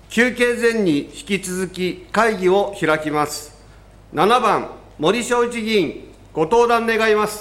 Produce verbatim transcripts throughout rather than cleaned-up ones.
休憩前に引き続き会議を開きます。ななばん、森正一議員、ご登壇願います。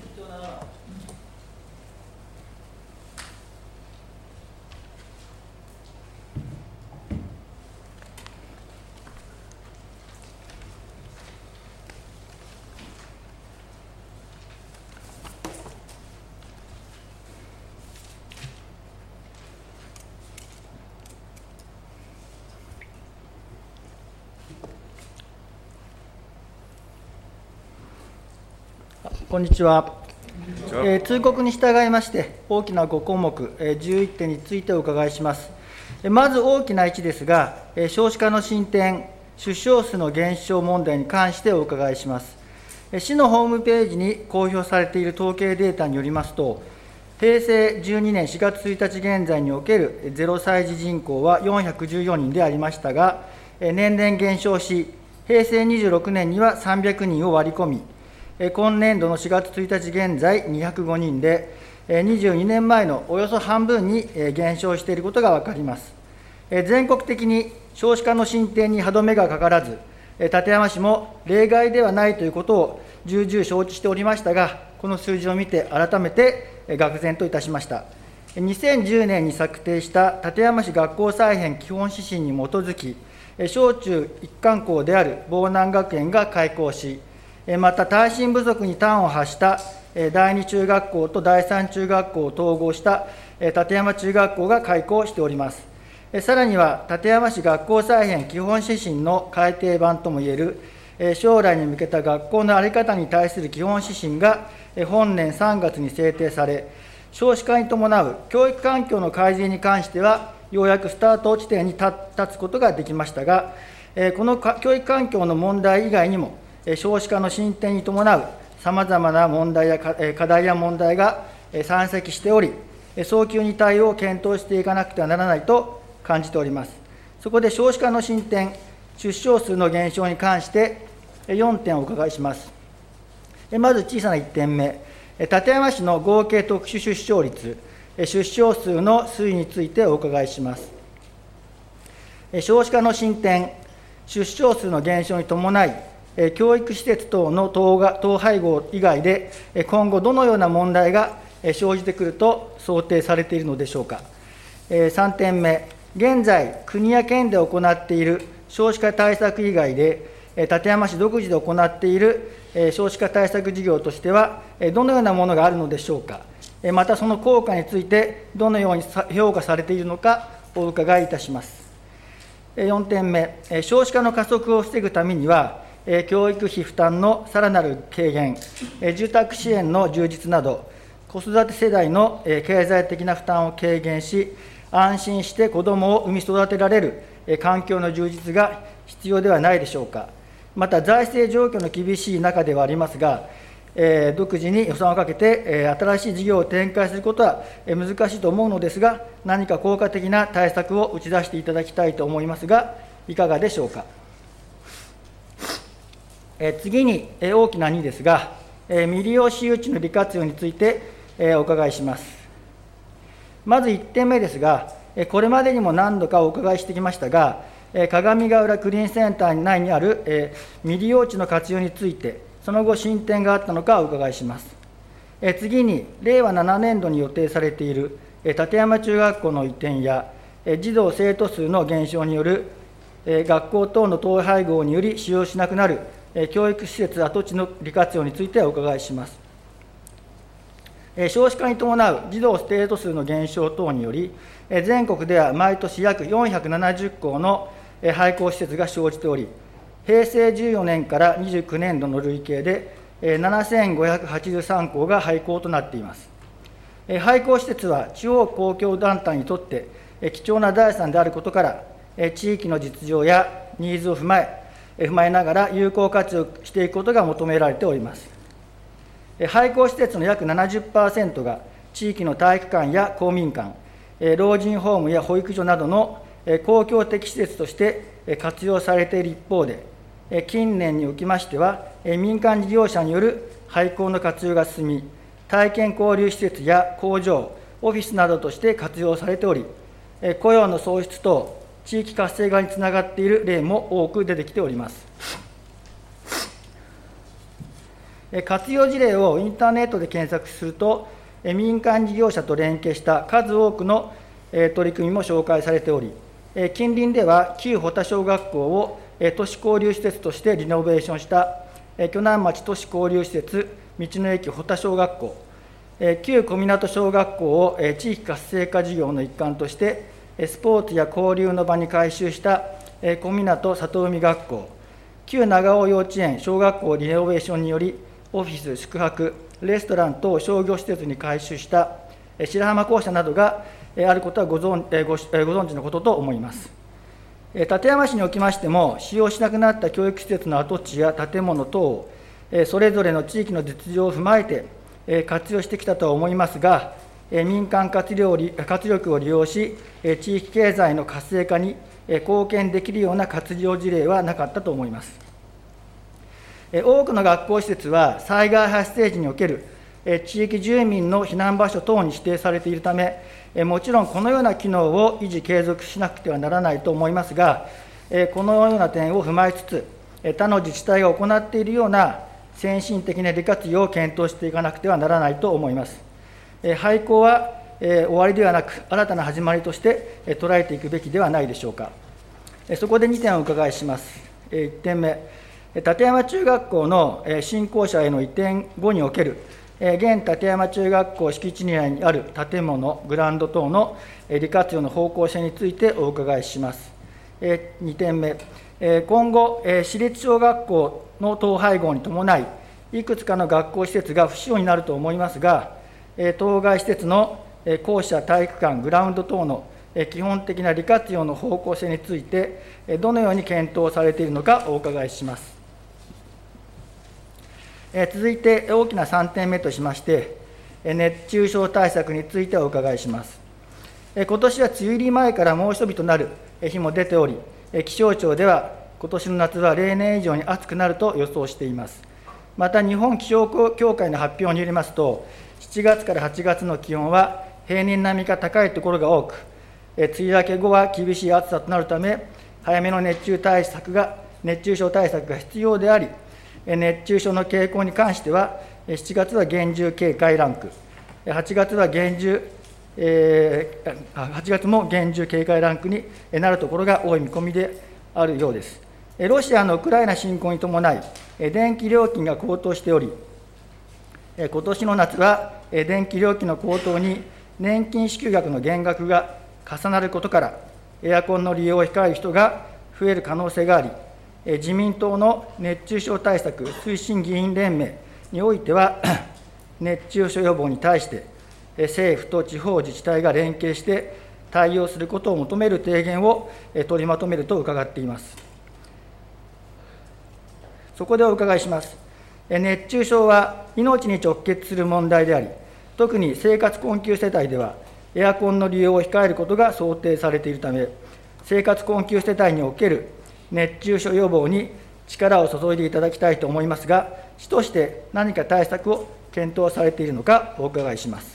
こんにちは。えー、通告に従いまして、大きなご項目、えー、じゅういってんについてお伺いします。えー、まず大きないちですが、えー、少子化の進展、出生数の減少問題に関してお伺いします。えー、市のホームページに公表されている統計データによりますと、へいせいじゅうにねんしがつついたち現在におけるゼロさい児人口はよんひゃくじゅうよにんでありましたが、えー、年々減少し、へいせいにじゅうろくねんにはさんびゃくにんを割り込み、今年度のしがつついたち現在にひゃくごにんで、にじゅうにねんまえのおよそ半分に減少していることが分かります。全国的に少子化の進展に歯止めがかからず、館山市も例外ではないということを重々承知しておりましたが、この数字を見て改めて愕然といたしました。にせんじゅうねんに策定した館山市学校再編基本指針に基づき、小中一貫校である坊南学園が開校し、また耐震不足に端を発しただいに中学校とだいさん中学校を統合した館山中学校が開校しております。さらには、館山市学校再編基本指針の改訂版ともいえる、将来に向けた学校の在り方に対する基本指針が本年さんがつに制定され、少子化に伴う教育環境の改善に関しては、ようやくスタート地点に立つことができましたが、この教育環境の問題以外にも、少子化の進展に伴うさまざまな問題や課題や問題が山積しており、早急に対応を検討していかなくてはならないと感じております。そこで少子化の進展、出生数の減少に関してよんてんお伺いします。まず小さないってんめ、館山市の合計特殊出生率、出生数の推移についてお伺いします。少子化の進展、出生数の減少に伴い、教育施設等の統廃合以外で、今後どのような問題が生じてくると想定されているのでしょうか。さんてんめ、現在、国や県で行っている少子化対策以外で、館山市独自で行っている少子化対策事業としては、どのようなものがあるのでしょうか。また、その効果について、どのように評価されているのか、お伺いいたします。よんてんめ、少子化の加速を防ぐためには、教育費負担のさらなる軽減、住宅支援の充実など、子育て世代の経済的な負担を軽減し、安心して子どもを産み育てられる環境の充実が必要ではないでしょうか。また、財政状況の厳しい中ではありますが、独自に予算をかけて新しい事業を展開することは難しいと思うのですが、何か効果的な対策を打ち出していただきたいと思いますが、いかがでしょうか。次に大きなにですが、未利用私有地の利活用についてお伺いします。まずいってんめですが、これまでにも何度かお伺いしてきましたが、鏡ヶ浦クリーンセンター内にある未利用地の活用について、その後、進展があったのかお伺いします。次に、れいわななねんどに予定されている館山中学校の移転や、児童・生徒数の減少による学校等の統廃合により使用しなくなる教育施設跡地の利活用についてお伺いします。少子化に伴う児童生徒数の減少等により、全国では毎年約よんひゃくななじゅっこうの廃校施設が生じており、へいせいじゅうよねんからにじゅうきゅうねんどの累計でななせんごひゃくはちじゅうさんこうが廃校となっています。廃校施設は地方公共団体にとって貴重な財産であることから、地域の実情やニーズを踏まえ、踏まえながら有効活用していくことが求められております。廃校施設の約 ななじゅっパーセント が地域の体育館や公民館、老人ホームや保育所などの公共的施設として活用されている一方で、近年におきましては、民間事業者による廃校の活用が進み、体験交流施設や工場、オフィスなどとして活用されており、雇用の創出と地域活性化につながっている例も多く出てきております。活用事例をインターネットで検索すると、民間事業者と連携した数多くの取り組みも紹介されており、近隣では旧保田小学校を都市交流施設としてリノベーションした鋸南町都市交流施設道の駅保田小学校、旧小湊小学校を地域活性化事業の一環としてスポーツや交流の場に改修した小湊里海学校、旧長尾幼稚園小学校リノベーションによりオフィス、宿泊、レストラン等商業施設に改修した白浜校舎などがあることはご存ごご存知のことと思います。館山市におきましても、使用しなくなった教育施設の跡地や建物等をそれぞれの地域の実情を踏まえて活用してきたとは思いますが、民間活力を利用し、地域経済の活性化に貢献できるような活用事例はなかったと思います。多くの学校施設は災害発生時における地域住民の避難場所等に指定されているため、もちろんこのような機能を維持継続しなくてはならないと思いますが、このような点を踏まえつつ、他の自治体が行っているような先進的な利活用を検討していかなくてはならないと思います。廃校は終わりではなく、新たな始まりとして捉えていくべきではないでしょうか。そこでにてんお伺いします。いってんめ、館山中学校の新校舎への移転後における現館山中学校敷地内にある建物、グラウンド等の利活用の方向性についてお伺いします。にてんめ、今後、私立小学校の統廃合に伴い、いくつかの学校施設が不使用になると思いますが、当該施設の校舎、体育館、グラウンド等の基本的な利活用の方向性について、どのように検討されているのかお伺いします。続いて大きなさんてんめとしまして、熱中症対策についてお伺いします。今年は梅雨入り前から猛暑日となる日も出ており、気象庁では今年の夏は例年以上に暑くなると予想しています。また、日本気象協会の発表によりますと、しちがつからはちがつの気温は平年並みか高いところが多く、梅雨明け後は厳しい暑さとなるため、早めの熱中対策が熱中症対策が必要であり、熱中症の傾向に関しては、しちがつは厳重警戒ランク、はちがつは厳重、えー、はちがつも厳重警戒ランクになるところが多い見込みであるようです。ロシアのウクライナ侵攻に伴い、電気料金が高騰しており、今年の夏は電気料金の高騰に年金支給額の減額が重なることから、エアコンの利用を控える人が増える可能性があり、自民党の熱中症対策推進議員連盟においては、熱中症予防に対して、政府と地方自治体が連携して対応することを求める提言を取りまとめると伺っています。そこでお伺いします。熱中症は命に直結する問題であり、特に生活困窮世帯では、エアコンの利用を控えることが想定されているため、生活困窮世帯における熱中症予防に力を注いでいただきたいと思いますが、市として何か対策を検討されているのかお伺いします。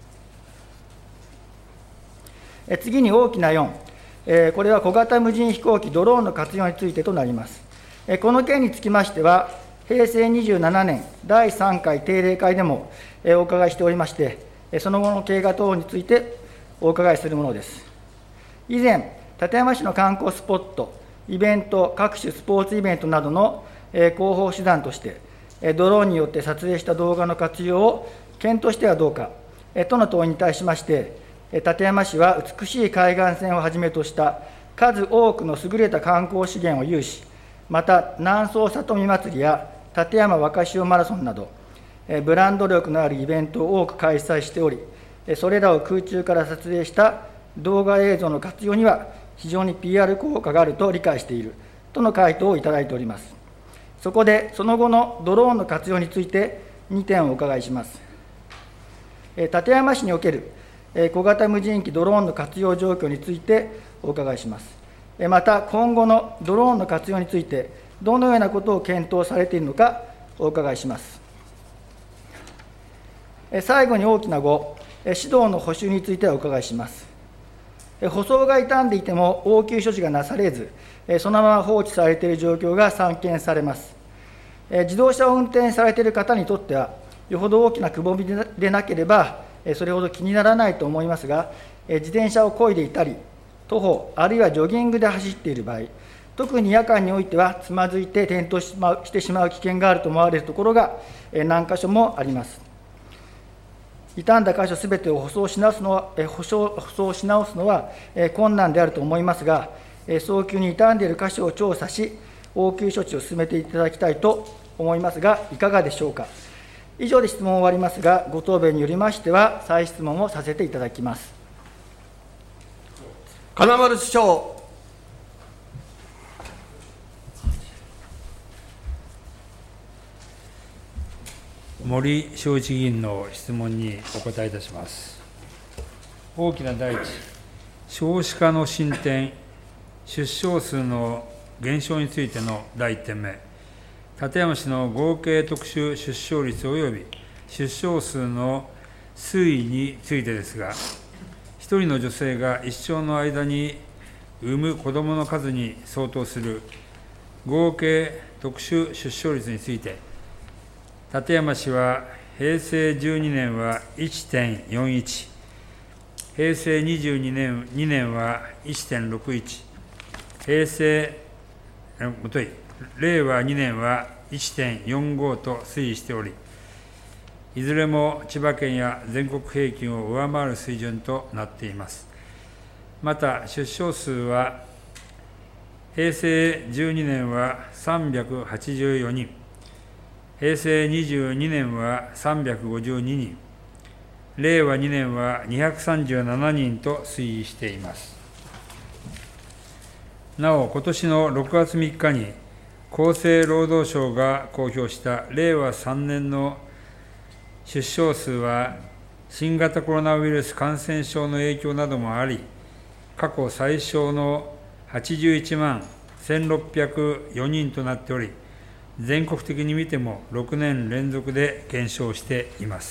次に大きなよん、これは小型無人飛行機、ドローンの活用についてとなります。この件につきましては、へいせいにじゅうななねんだいさんかい定例会でもお伺いしておりまして、その後の経過等についてお伺いするものです。以前、館山市の観光スポット、イベント、各種スポーツイベントなどの広報手段として、ドローンによって撮影した動画の活用を検討してはどうかとの問いに対しまして、館山市は美しい海岸線をはじめとした数多くの優れた観光資源を有し、また南総里見祭りや館山若潮マラソンなど、ブランド力のあるイベントを多く開催しており、それらを空中から撮影した動画映像の活用には、非常に ピーアール 効果があると理解しているとの回答をいただいております。そこで、その後のドローンの活用についてにてんお伺いします。館山市における小型無人機ドローンの活用状況についてお伺いします。また、今後のドローンの活用について、どのようなことを検討されているのかお伺いします。最後に大きなご、指導の補修についてお伺いします。 舗装が傷んでいても応急処置がなされず、そのまま放置されている状況が散見されます。自動車を運転されている方にとっては、よほど大きなくぼみでなければ、それほど気にならないと思いますが、自転車を漕いでいたり、徒歩、あるいはジョギングで走っている場合、特に夜間においては、つまずいて転倒してしまう危険があると思われるところが何箇所もあります。傷んだ箇所すべてを舗装し直すのは、舗装舗装し直すのは困難であると思いますが、早急に傷んでいる箇所を調査し、応急処置を進めていただきたいと思いますが、いかがでしょうか。以上で質問を終わりますが、ご答弁によりましては、再質問をさせていただきます。 金丸首相。 森正一議員の質問にお答えいたします。大きな第一、少子化の進展、出生数の減少についてのだいいってんめ、館山市の合計特殊出生率及び出生数の推移についてですが、ひとりの女性が一生の間に産む子どもの数に相当する合計特殊出生率について、館山市はへいせいじゅうにねんは いってんよんいち、へいせいにじゅうにねんにねんはいってんろくいち、平成、もとい、れいわにねんは いってんよんご と推移しており、いずれも千葉県や全国平均を上回る水準となっています。また、出生数は、へいせいじゅうにねんはさんびゃくはちじゅうよにん、へいせいにじゅうにねんはさんびゃくごじゅうににん、れいわにねんはにひゃくさんじゅうななにんと推移しています。なお、今年のろくがつみっかに、厚生労働省が公表したれいわさんねんの出生数は、新型コロナウイルス感染症の影響などもあり、過去最少のはちじゅういちまんせんろっぴゃくよにんとなっており、全国的に見てもろくねん連続で減少しています。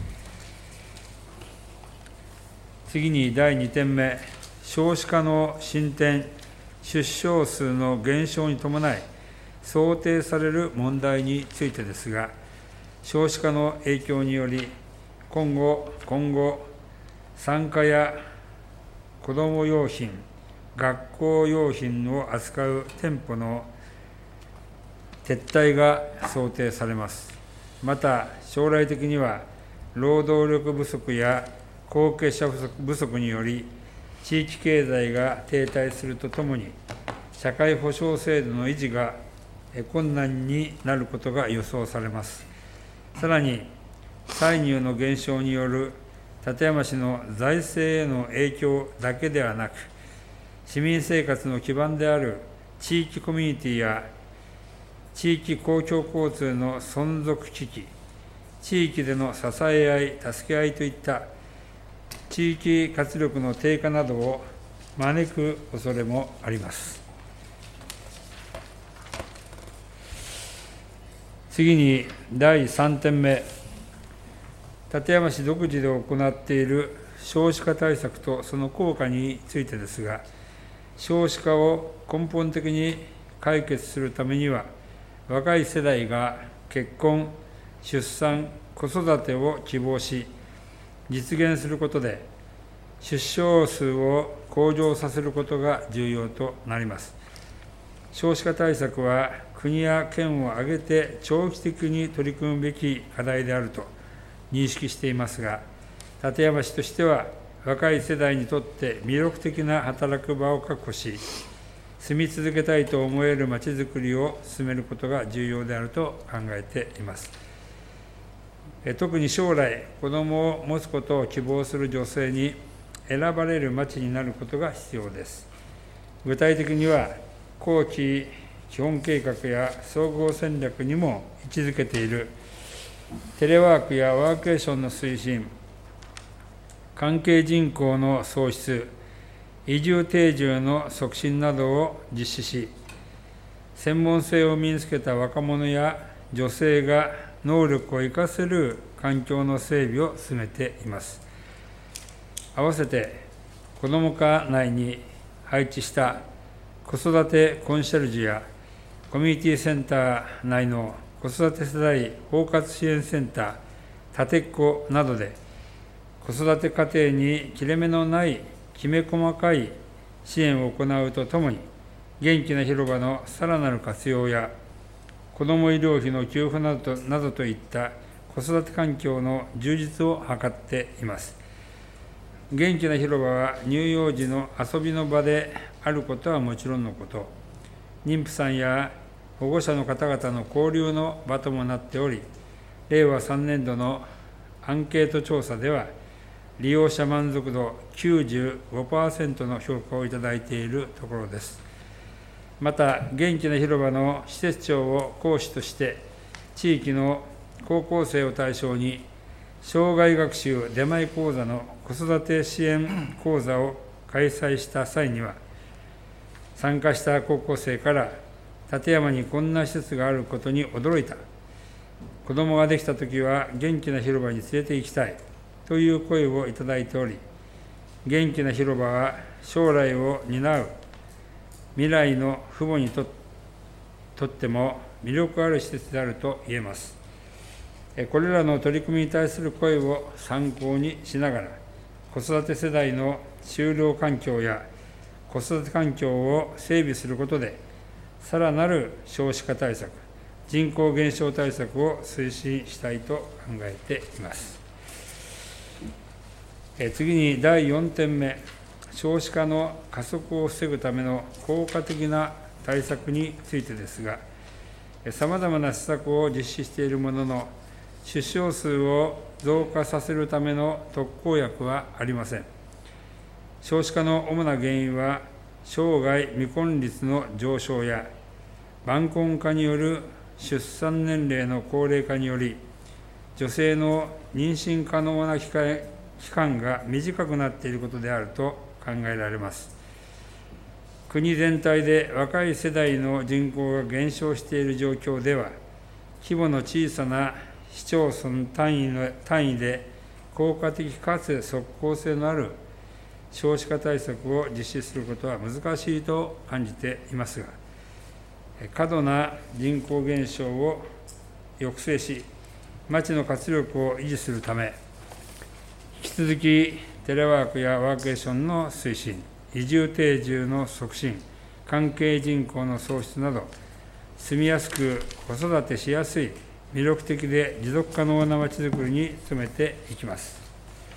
次にだいにてんめ、少子化の進展、出生数の減少に伴い、想定される問題についてですが、少子化の影響により、今後、今後、産科や子ども用品、学校用品を扱う店舗の撤退が想定されます。また、将来的には、労働力不足や後継者不足により、地域経済が停滞するとともに、社会保障制度の維持が困難になることが予想されます。さらに、歳入の減少による館山市の財政への影響だけではなく、市民生活の基盤である地域コミュニティや地域公共交通の存続危機、地域での支え合い、助け合いといった地域活力の低下などを招く恐れもあります。次にだいさんてんめ、館山市独自で行っている少子化対策とその効果についてですが、少子化を根本的に解決するためには、若い世代が結婚、出産、子育てを希望し、実現することで、出生数を向上させることが重要となります。少子化対策は、国や県を挙げて長期的に取り組むべき課題であると認識していますが、館山市としては、若い世代にとって魅力的な働く場を確保し、住み続けたいと思えるまちづくりを進めることが重要であると考えています。特に将来、子どもを持つことを希望する女性に選ばれるまちになることが必要です。具体的には、後期基本計画や総合戦略にも位置づけているテレワークやワーケーションの推進、関係人口の創出、移住定住の促進などを実施し、専門性を身につけた若者や女性が能力を生かせる環境の整備を進めています。合わせて、 子ども課内に配置した子育てコンシェルジュやコミュニティセンター内の子育て世代包括支援センター、立てっこなどで、子育て家庭に切れ目のないきめ細かい支援を行うとともに、元気な広場のさらなる活用や、子ども医療費の給付などとなどといった子育て環境の充実を図っています。元気な広場は乳幼児の遊びの場であることはもちろんのこと、妊婦さんや保護者の方々の交流の場ともなっており、れいわさんねんどのアンケート調査では、利用者満足度 きゅうじゅうごパーセント の評価をいただいているところです。また、元気な広場の施設長を講師として、地域の高校生を対象に、生涯学習出前講座の子育て支援講座を開催した際には、参加した高校生から、館山にこんな施設があることに驚いた。子どもができたときは元気な広場に連れて行きたいという声をいただいており、元気な広場は将来を担う未来の父母にとっても魅力ある施設であると言えます。これらの取り組みに対する声を参考にしながら、子育て世代の就労環境や子育て環境を整備することで、さらなる少子化対策、人口減少対策を推進したいと考えています。次にだいよんてんめ、少子化の加速を防ぐための効果的な対策についてですが、さまざまな施策を実施しているものの、出生数を増加させるための特効薬はありません。少子化の主な原因は、生涯未婚率の上昇や、晩婚化による出産年齢の高齢化により、女性の妊娠可能な期間が短くなっていることであると考えられます。国全体で若い世代の人口が減少している状況では、規模の小さな市町村単位の単位で効果的かつ即効性のある少子化対策を実施することは難しいと感じていますが、過度な人口減少を抑制し、町の活力を維持するため、引き続きテレワークやワーケーションの推進、移住定住の促進、関係人口の創出など、住みやすく子育てしやすい、魅力的で持続可能なまちづくりに努めていきます。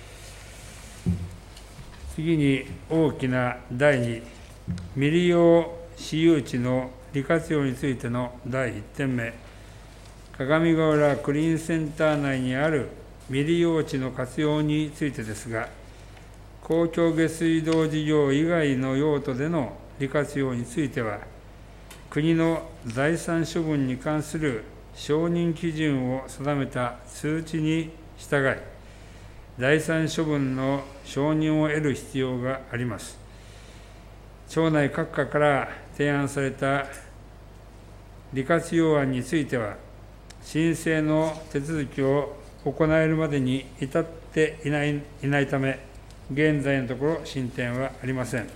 次に大きなだいに、未利用私有地の利活用についてのだいいってんめ、鏡ヶ浦クリーンセンター内にある未利用地の活用についてですが、公共下水道事業以外の用途での利活用については、国の財産処分に関する承認基準を定めた通知に従い、財産処分の承認を得る必要があります。町内各課から提案された利活用案については、申請の手続きを行えるまでに至っていない、いないため、現在のところ進展はありません。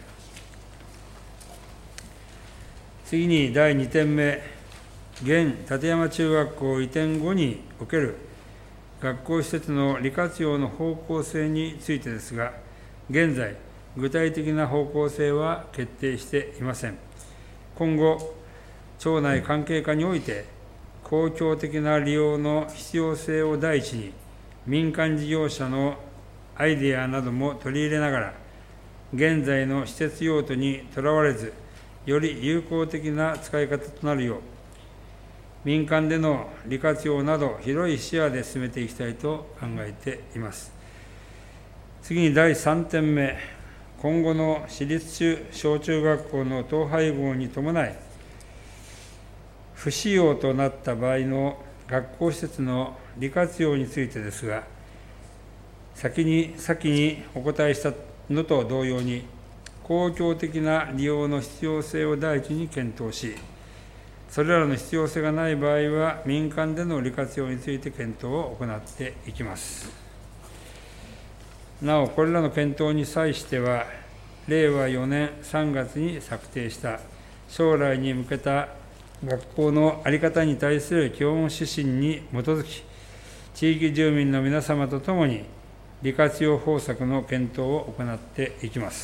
次にだいにてんめ、現館山中学校移転後における学校施設の利活用の方向性についてですが、現在、具体的な方向性は決定していません。今後、町内関係課において、公共的な利用の必要性を第一に、民間事業者のアイデアなども取り入れながら、現在の施設用途にとらわれず、より有効的な使い方となるよう、民間での利活用など広い視野で進めていきたいと考えています。次にだいさんてんめ、今後の私立小中学校の統廃合に伴い、不使用となった場合の学校施設の利活用についてですが、先に先にお答えしたのと同様に、公共的な利用の必要性を第一に検討し、それらの必要性がない場合は、民間での利活用について検討を行っていきます。なお、これらの検討に際しては、 れいわよねんさんがつに策定した将来に向けた学校の在り方に対する基本指針に基づき、地域住民の皆様とともに利活用方策の検討を行っていきます。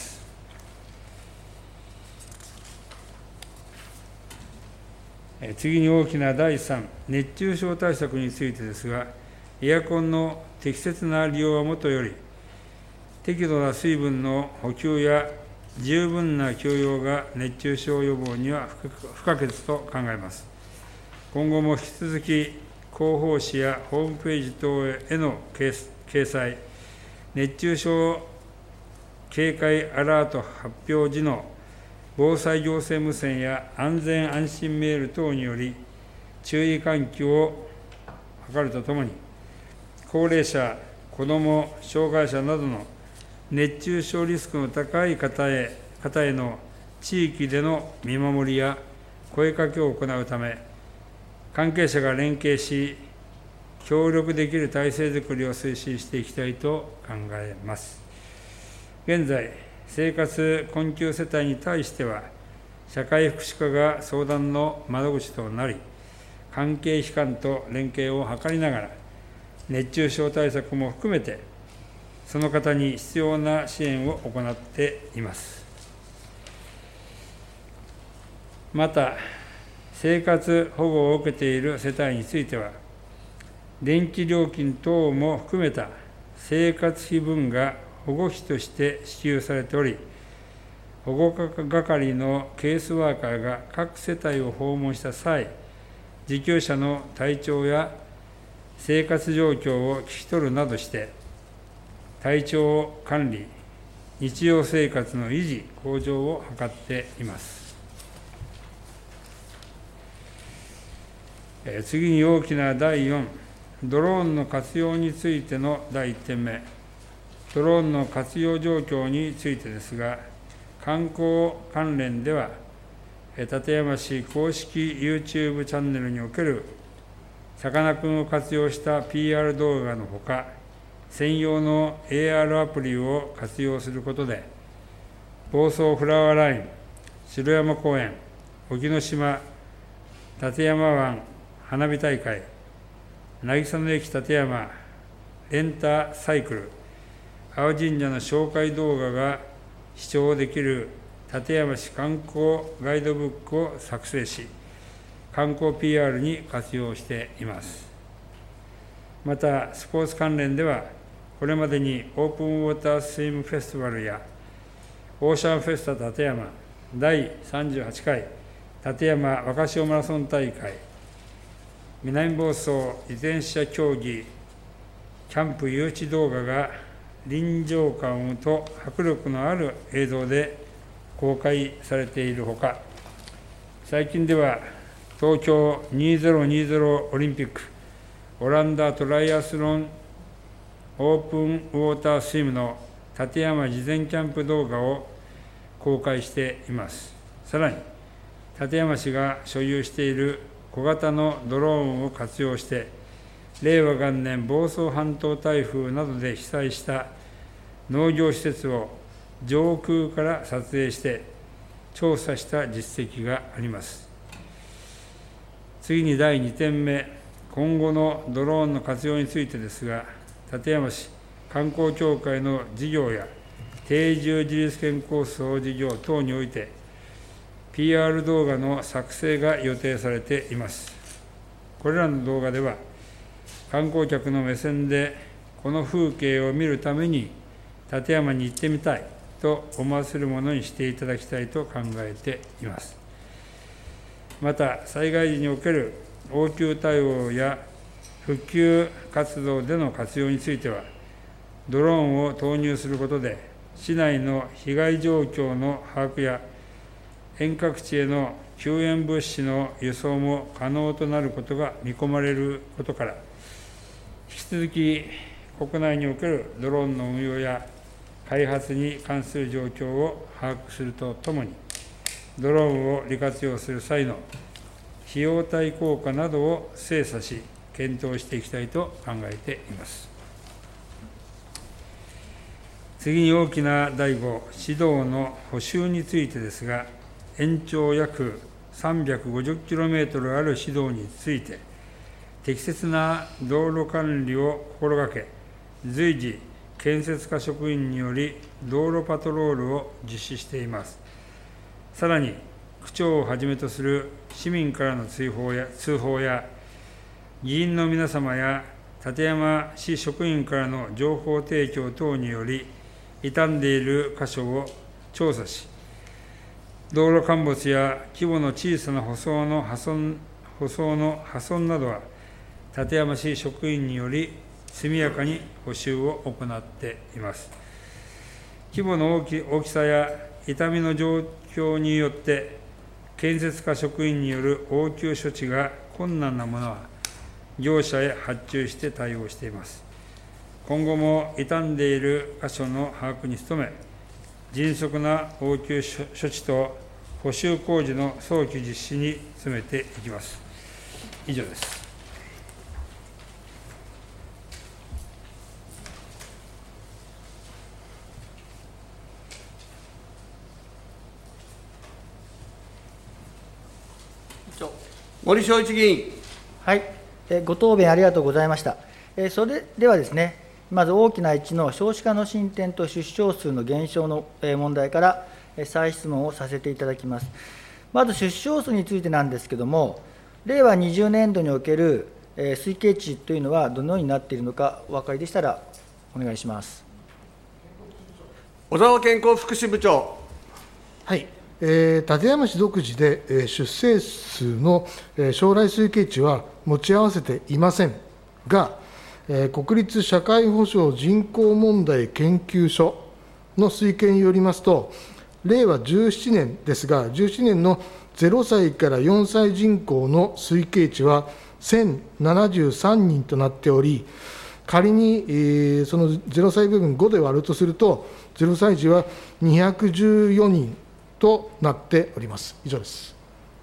次に大きなだいさん、熱中症対策についてですが、エアコンの適切な利用はもとより、適度な水分の補給や十分な休養が熱中症予防には不可欠と考えます。今後も引き続き、広報誌やホームページ等への掲載、熱中症警戒アラート発表時の防災行政無線や安全安心メール等により、注意喚起を図るとともに、高齢者、子ども、障害者などの熱中症リスクの高い方へ、方への地域での見守りや声かけを行うため、関係者が連携し、協力できる体制づくりを推進していきたいと考えます。現在、生活困窮世帯に対しては、社会福祉課が相談の窓口となり、関係機関と連携を図りながら、熱中症対策も含めて、その方に必要な支援を行っています。また、生活保護を受けている世帯については、電気料金等も含めた生活費分が保護費として支給されており、保護係のケースワーカーが各世帯を訪問した際、受給者の体調や生活状況を聞き取るなどして、体調管理、日常生活の維持、向上を図っています。次に大きなだいよん、ドローンの活用についてのだいいってんめ、ドローンの活用状況についてですが、観光関連では、館山市公式 YouTube チャンネルにおけるさかなクンを活用した ピーアール 動画のほか、専用の エーアール アプリを活用することで、房総フラワーライン、城山公園、沖ノ島、館山湾花火大会、渚の駅館山、レンタサイクル、青神社の紹介動画が視聴できる館山市観光ガイドブックを作成し、観光 ピーアール に活用しています。また、スポーツ関連では、これまでにオープンウォータースイムフェスティバルや、オーシャンフェスタ館山だいさんじゅうはちかい館山若潮マラソン大会、南房総自転車競技キャンプ誘致動画が臨場感と迫力のある映像で公開されているほか、最近では東京にせんにじゅうオリンピックオランダトライアスロンオープンウォータースイムの館山事前キャンプ動画を公開しています。さらに、館山市が所有している小型のドローンを活用して、れいわがんねん房総半島台風などで被災した農業施設を上空から撮影して調査した実績があります。次にだいにてんめ、今後のドローンの活用についてですが、館山市観光協会の事業や定住自立県構想事業等において、ピーアール 動画の作成が予定されています。これらの動画では、観光客の目線でこの風景を見るために館山に行ってみたいと思わせるものにしていただきたいと考えています。また、災害時における応急対応や復旧活動での活用については、ドローンを投入することで、市内の被害状況の把握や遠隔地への救援物資の輸送も可能となることが見込まれることから、引き続き国内におけるドローンの運用や開発に関する状況を把握するとともに、ドローンを利活用する際の費用対効果などを精査し、検討していきたいと考えています。 次に大きな第五、指導の補修についてですが、延長約さんびゃくごじゅっキロメートルある指導について、適切な道路管理を心がけ、随時、建設課職員により道路パトロールを実施しています。さらに、区長をはじめとする市民からの通報や、通報や議員の皆様や館山市職員からの情報提供等により、傷んでいる箇所を調査し、道路陥没や規模の小さな舗装の破損、舗装の破損などは、館山市職員により速やかに補修を行っています。規模の大き大きさや傷みの状況によって、建設課職員による応急処置が困難なものは、業者へ発注して対応しています。今後も傷んでいる箇所の把握に努め、迅速な応急処置と補修工事の早期実施に努めていきます。以上です。 森正一議員。 はい、ご答弁ありがとうございました。それではですね、まず大きないちの少子化の進展と出生数の減少の問題から再質問をさせていただきます。まず出生数についてなんですけれども、れいわにじゅうねんどにおける推計値というのはどのようになっているのか、お分かりでしたらお願いします。 小沢健康福祉部長。 はい。えー、館山市独自で、えー、出生数の、えー、将来推計値は持ち合わせていませんが、えー、国立社会保障人口問題研究所の推計によりますと、れいわじゅうななねんですが、じゅうななねんのゼロさいからよんさい人口の推計値はせんななじゅうさんにんとなっており、仮に、えー、そのゼロさい部分ごで割るとすると、ゼロさい児はにひゃくじゅうよにんとなっております。以上です。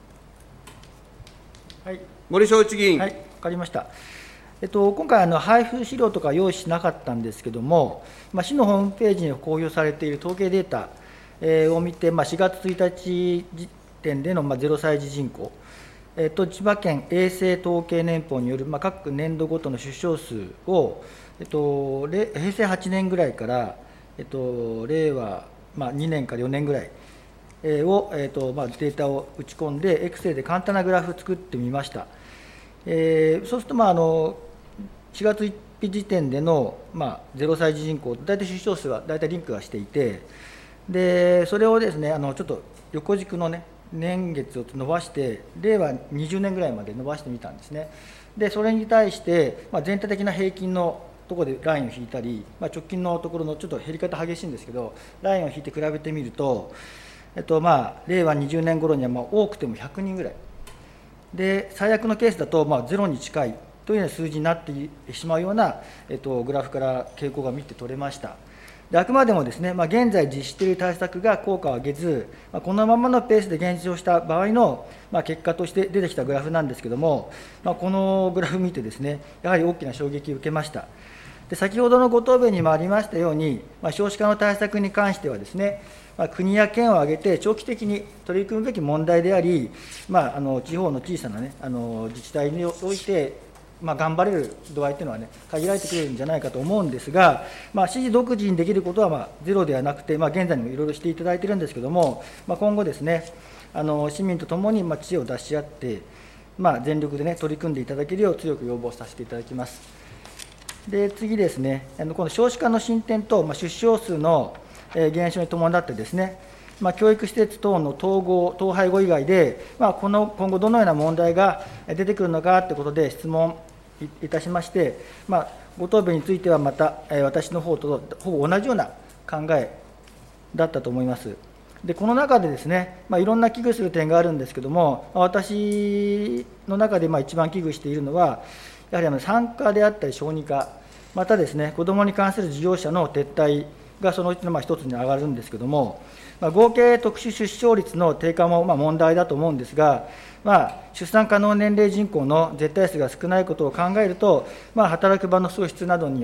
はい、 森正一議員。 はい、分かりました。えっと、今回あの、配布資料とか用意しなかったんですけれども、まあ、市のホームページに公表されている統計データ、えー、を見て、まあ、しがつついたち時点での、まあ、ゼロさい児人口、えっと、千葉県衛生統計年報による、まあ、各年度ごとの出生数を、えっと、へいせいはちねんぐらいから、えっと、れいわ、まあ、にねんからよねんぐらい、を、えーとまあ、データを打ち込んで、エクセルで簡単なグラフを作ってみました。えー、そうすると、まあ、あのしがつついたち時点での、まあ、ゼロさい児人口、大体出生数は大体リンクがしていて、でそれをですね、あのちょっと横軸の、ね、年月を伸ばして、れいわにじゅうねんぐらいまで伸ばしてみたんですね。でそれに対して、まあ、全体的な平均のところでラインを引いたり、まあ、直近のところのちょっと減り方激しいんですけど、ラインを引いて比べてみると、えっとまあ、れいわにじゅうねん頃にはまあ多くてもひゃくにんぐらいで、最悪のケースだとまあゼロに近いというような数字になってしまうような、えっと、グラフから傾向が見て取れました。であくまでもですね、まあ、現在実施している対策が効果を上げず、まあ、このままのペースで減少した場合の、まあ、結果として出てきたグラフなんですけれども、まあ、このグラフを見てですね、やはり大きな衝撃を受けました。で先ほどのご答弁にもありましたように、まあ、少子化の対策に関してはですね、まあ、国や県を挙げて長期的に取り組むべき問題であり、まあ、あの地方の小さな、ね、あの自治体において、まあ、頑張れる度合いというのは、ね、限られてくるんじゃないかと思うんですが、まあ、市自独自にできることはまあゼロではなくて、まあ、現在にもいろいろしていただいているんですけれども、まあ、今後ですね、あの市民とともにまあ知恵を出し合って、まあ、全力で、ね、取り組んでいただけるよう強く要望させていただきます。で次ですね、あのこの少子化の進展と、まあ、出生数の減少に伴ってですね、まあ、教育施設等の統合、統廃合以外で、まあ、この今後どのような問題が出てくるのかということで質問いたしまして、まあ、ご答弁についてはまた私の方とほぼ同じような考えだったと思います。でこの中でですね、まあ、いろんな危惧する点があるんですけれども、私の中でまあ一番危惧しているのは、やはりあの産科であったり小児科、またですね、子どもに関する事業者の撤退がそのうちのまあ一つに上がるんですけれども、まあ、合計特殊出生率の低下もまあ問題だと思うんですが、まあ、出産可能年齢人口の絶対数が少ないことを考えると、まあ、働く場の創出などによっ 、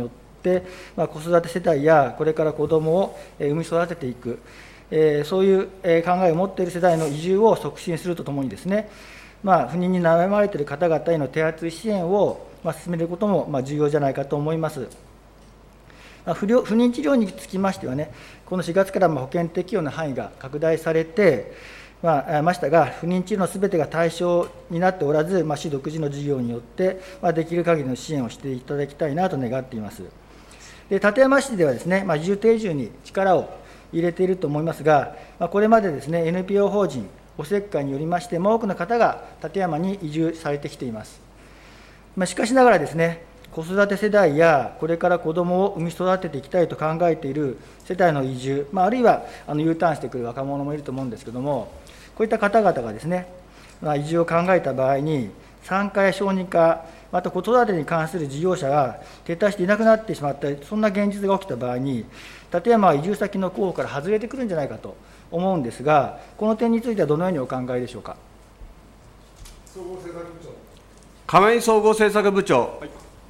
まあ、子育て世帯やこれから子どもを産み育てていく、えー、そういう考えを持っている世代の移住を促進するとともにですね、まあ、不妊に悩まれている方々への手厚い支援を、まあ、進めることも、まあ、重要じゃないかと思います。まあ、不療不妊治療につきましてはね、このしがつからまあ保険適用の範囲が拡大されて、まあ、ましたが、不妊治療のすべてが対象になっておらず、まあ、市独自の事業によって、まあ、できる限りの支援をしていただきたいなと願っています。で館山市ではですね、まあ、移住定住に力を入れていると思いますが、まあ、これまでですね、エヌピーオー 法人、おせっかいによりまして、多くの方が館山に移住されてきています。まあ、しかしながらですね、子育て世代や、これから子どもを産み育てていきたいと考えている世帯の移住、まあ、あるいはあの U ターンしてくる若者もいると思うんですけれども、こういった方々がですね、まあ、移住を考えた場合に、産科や小児科、また子育てに関する事業者が撤退していなくなってしまった、そんな現実が起きた場合に、館山は移住先の候補から外れてくるんじゃないかと思うんですが、この点についてはどのようにお考えでしょうか。 総合政策部長。亀井総合政策部長。はい、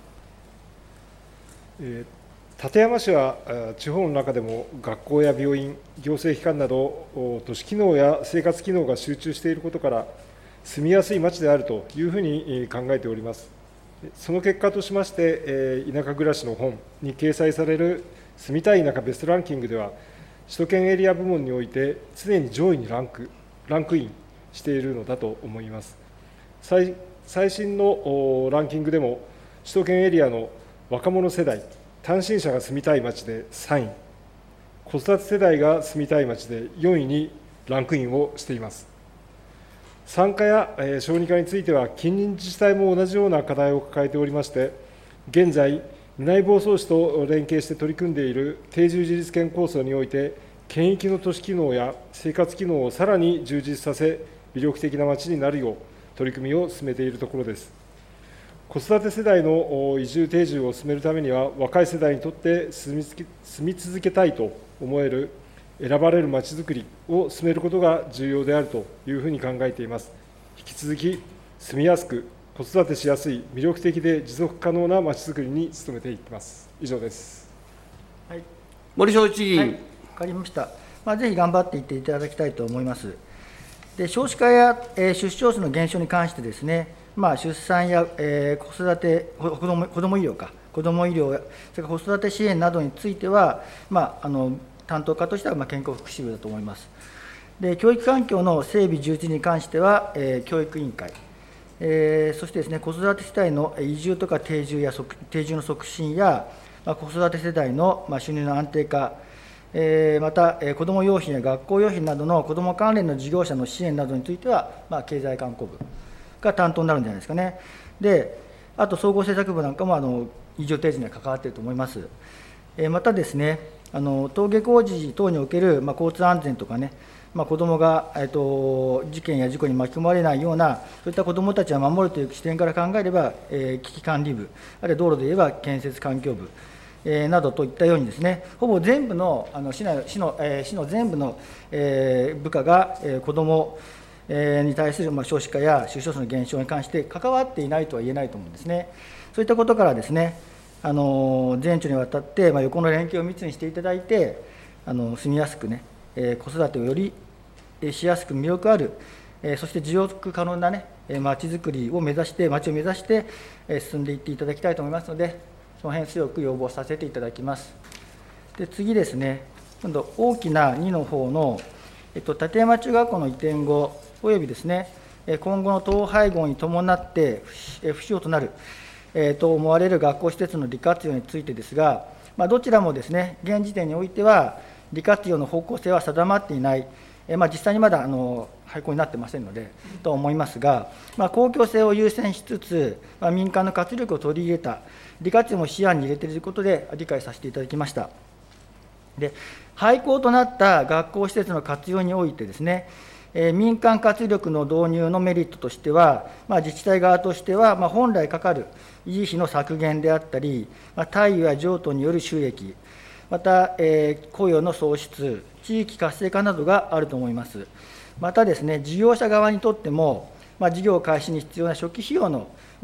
えー館山市は地方の中でも学校や病院、行政機関など都市機能や生活機能が集中していることから住みやすい町であるというふうに考えております。その結果としまして田舎暮らしの本に掲載される住みたい田舎ベストランキングでは首都圏エリア部門において常に上位にランク、ランクインしているのだと思います。最、最新のランキングでも首都圏エリアの若者世代、単身者が住みたい町でさんい、子育て世代が住みたい町でよんいにランクインをしています。産科や小児科については、近隣自治体も同じような課題を抱えておりまして、現在、南房総市と連携して取り組んでいる定住自立圏構想において、県域の都市機能や生活機能をさらに充実させ、魅力的な町になるよう、取り組みを進めているところです。子育て世代の移住定住を進めるためには、若い世代にとって住みつけ住み続けたいと思える、選ばれるまちづくりを進めることが重要であるというふうに考えています。引き続き、住みやすく、子育てしやすい、魅力的で持続可能なまちづくりに努めていきます。以上です。 はい、 森正一議員。 はい、分かりました。まあ、ぜひ頑張っていっていただきたいと思います。で少子化や、えー、出生数の減少に関してですね、まあ、出産や、えー、子育て、子ども、子ども医療か、子ども医療、それから子育て支援などについては、まあ、あの担当課としては、まあ、健康福祉部だと思います。で教育環境の整備充実に関しては、えー、教育委員会、えー、そしてですね、子育て世帯の移住とか定住や定住の促進や、まあ、子育て世代の、まあ、収入の安定化、えー、また、えー、子ども用品や学校用品などの子ども関連の事業者の支援などについては、まあ、経済観光部が担当になるんじゃないですかね。で、あと総合政策部なんかもあの移住定住には関わっていると思います。えー、またですね、あの登下校時等における、まあ、交通安全とかね、まあ、子どもが、えー、と事件や事故に巻き込まれないような、そういった子どもたちを守るという視点から考えれば、えー、危機管理部、あるいは道路で言えば建設環境部、えー、などといったようにですね、ほぼ全部の、あの市内市の、えー、市の全部の、えー、部下が、えー、子どもに対するまあ少子化や出生数の減少に関して関わっていないとは言えないと思うんですね。そういったことからですね、あの全庁にわたってまあ横の連携を密にしていただいて、あの住みやすくね、えー、子育てをよりしやすく魅力ある、えー、そして持続可能なね、まちづくりを目指して、町を目指して進んでいっていただきたいと思いますので、その辺強く要望させていただきます。で次ですね、今度大きなにの方の、えっと、館山中学校の移転後、およびですね、今後の統廃合に伴って不使用となる、えー、と思われる学校施設の利活用についてですが、まあ、どちらもですね、現時点においては、利活用の方向性は定まっていない、えーまあ、実際にまだあの廃校になってませんので、と思いますが、まあ、公共性を優先しつつ、まあ、民間の活力を取り入れた、利活用も視野に入れていることで理解させていただきました。で、廃校となった学校施設の活用においてですね、民間活力の導入のメリットとしては、まあ、自治体側としては、まあ、本来かかる維持費の削減であったり、まあ、貸与や譲渡による収益、また、えー、雇用の創出、地域活性化などがあると思います。またですね、事業者側にとっても、まあ、事業開始に必要な初期費用の、まあ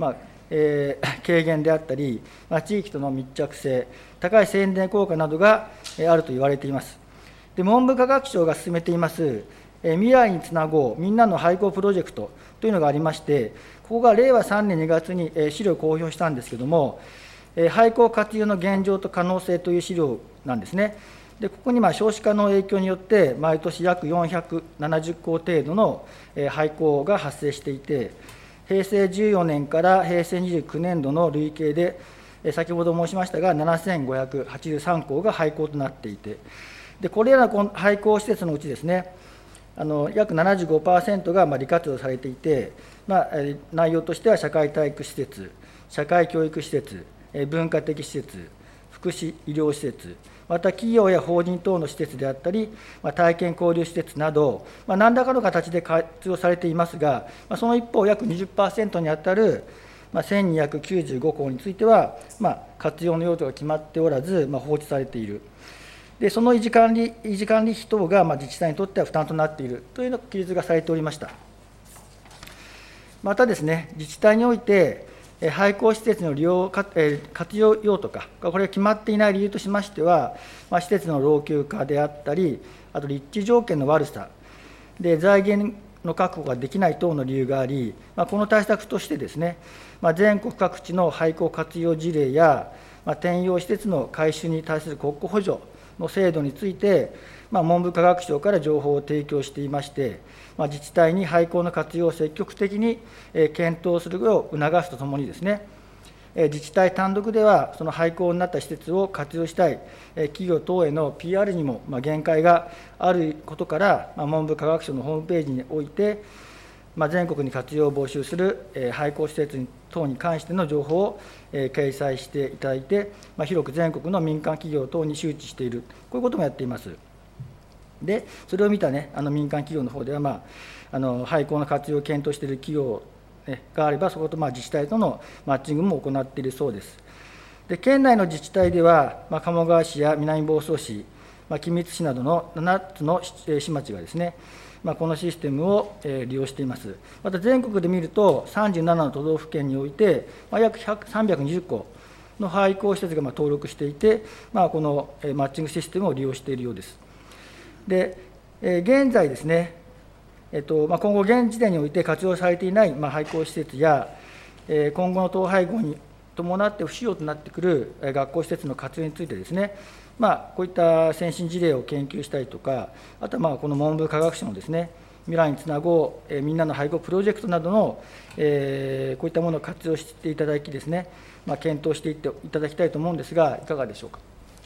えー、軽減であったり、まあ、地域との密着性、高い宣伝効果などが、えー、あると言われています。で、文部科学省が進めています、えー、未来につなごうみんなの廃校プロジェクトというのがありまして、ここがれいわさんねんにがつに、えー、資料を公表したんですけれども、えー、廃校活用の現状と可能性という資料なんですね。で、ここにまあ少子化の影響によって、毎年約よんひゃくななじゅっこう程度の廃校が発生していて、へいせいじゅうよねんからへいせいにじゅうきゅうねんどの累計で、先ほど申しましたが、ななせんごひゃくはちじゅうさんこうが廃校となっていて、でこれらの廃校施設のうちですね、あの約 ななじゅうごパーセント がまあ利活用されていて、まあ、内容としては社会体育施設、社会教育施設、文化的施設、福祉医療施設、また企業や法人等の施設であったり、まあ、体験交流施設など、まあ、何らかの形で活用されていますが、まあ、その一方、約 にじゅっパーセント に当たる、まあ、せんにひゃくきゅうじゅうごこうについては、まあ、活用の用途が決まっておらず、まあ、放置されている。で、その維持管理、維持管理費等がまあ自治体にとっては負担となっているというのが記述がされておりました。またですね、自治体において、廃校施設の利用活用用途か、これが決まっていない理由としましては、まあ、施設の老朽化であったり、あと立地条件の悪さ、で財源の確保ができない等の理由があり、まあ、この対策としてですね、まあ、全国各地の廃校活用事例や、まあ、転用施設の改修に対する国庫補助の制度について、まあ、文部科学省から情報を提供していまして、まあ、自治体に廃校の活用を積極的に検討するよう促すとともにですね、自治体単独では、その廃校になった施設を活用したい企業等への ピーアール にも限界があることから、文部科学省のホームページにおいて、全国に活用を募集する廃校施設等に関しての情報を掲載していただいて、広く全国の民間企業等に周知している、こういうこともやっています。で、それを見た、ね、あの民間企業の方では、まあ、あの廃校の活用を検討している企業があれば、そことまあ自治体とのマッチングも行っているそうです。で、県内の自治体では、まあ、鴨川市や南房総市、まあ、君津市などのななつの市町がですね、まあ、このシステムを利用しています。また全国で見ると、さんじゅうななの都道府県において、まあ、約さんびゃくにじゅっこの廃校施設がまあ登録していて、まあ、このマッチングシステムを利用しているようです。で、現在ですね、えっとまあ、今後、現時点において活用されていない、まあ、廃校施設や、今後の統廃合に伴って不使用となってくる学校施設の活用についてですね、まあ、こういった先進事例を研究したりとか、あとはまあこの文部科学省のですね、未来につなごう、みんなの廃校プロジェクトなどの、えー、こういったものを活用していただきですね、まあ、検討していっていただきたいと思うんですが、いかがでしょうか。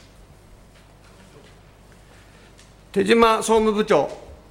手嶋総務部長。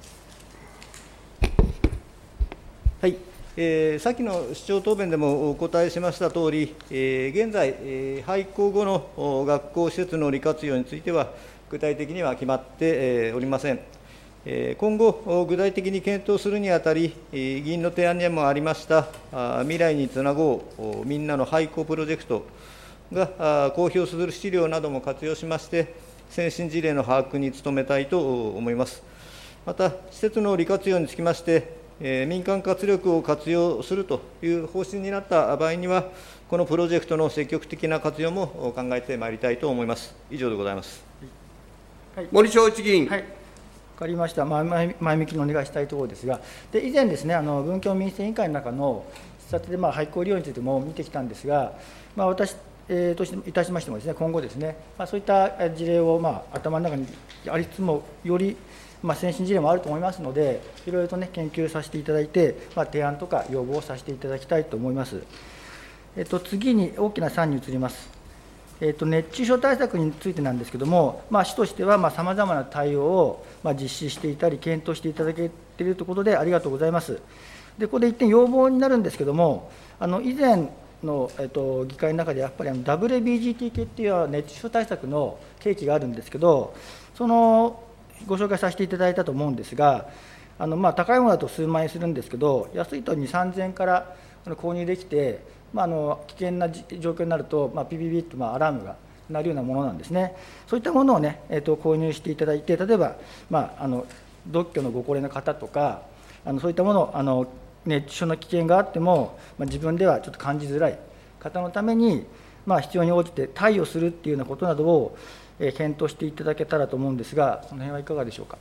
はい、えー、先の市長答弁でもお答えしましたとおり、えー、現在、えー、廃校後の学校施設の利活用については、具体的には決まって、えー、おりません。えー、今後、具体的に検討するにあたり、えー、議員の提案にもありましたあ、未来につなごうみんなの廃校プロジェクトが公表する資料なども活用しまして、先進事例の把握に努めたいと思います。また、施設の利活用につきまして、えー、民間活力を活用するという方針になった場合には、このプロジェクトの積極的な活用も考えてまいりたいと思います。以上でございます。 はい、 森正一議員。 はい、分かりました、前前向きにお願いしたいところですが、で以前ですね、あの文教民生委員会の中の視察で、まあ、廃校利用についても見てきたんですが、まあ、私、えー、といたしましてもですね、今後ですね、まあ、そういった事例を、まあ、頭の中にありつつも、より、まあ、先進事例もあると思いますので、いろいろと、ね、研究させていただいて、まあ、提案とか要望をさせていただきたいと思います。えー、と次に大きなさんに移ります。えー、と熱中症対策についてなんですけれども、まあ、市としてはさまざまな対応をまあ実施していたり、検討していただけているということで、ありがとうございます。で、ここで一点要望になるんですけれども、あの以前の、えー、と議会の中で、やっぱりあの ダブリュービージーティー 系っていう熱中症対策の契機があるんですけど、そのご紹介させていただいたと思うんですが、あのまあ高いものだと数万円するんですけど、安いとにせんさんぜんえんから購入できて、まあ、あの危険な状況になると、まあ、ピピピッとまあアラームが鳴るようなものなんですね。そういったものを、ねえー、と購入していただいて、例えば、まあ、あの独居のご高齢の方とか、あのそういったものをあの熱中症の危険があっても、まあ、自分ではちょっと感じづらい、 方のために、まあ、必要に応じて貸与するっていうようなことなどを検討していただけたらと思うんですが、その辺はいかがでしょうか。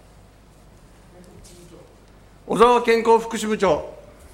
小沢健康福祉部長。